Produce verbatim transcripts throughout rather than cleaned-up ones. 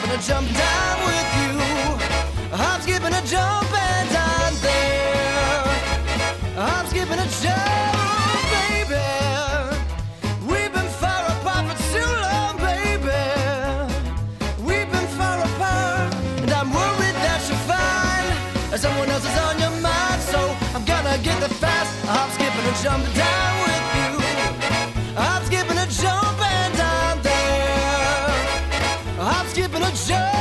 skipping a jump down with you. I'm skipping a jump and I'm there. I'm skipping a jump, baby. We've been far apart for too long, baby. We've been far apart, and I'm worried that you'll find someone else is on your mind. So I'm gonna get the fast. I'm skipping a jump down with you. I'm skipping a jump and I'm there. I'm skipping a jump.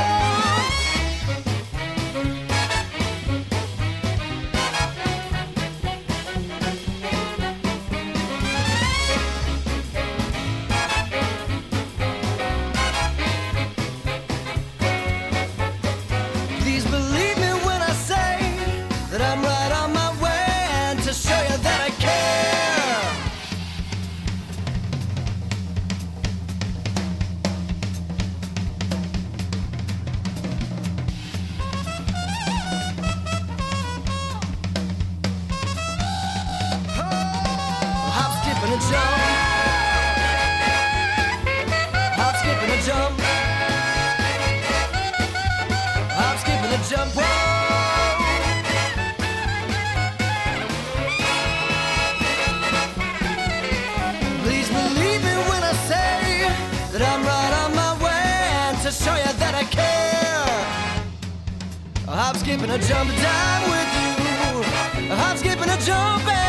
Please believe me when I say that I'm right on my way, and to show you that I care. I'm skipping a jump. I'm skipping a jump. I'm skipping a jump. Whoa. Please believe me when I say that I'm right on my way, and to show you that I care. I'm skipping a jump down with you. I'm skipping a jump.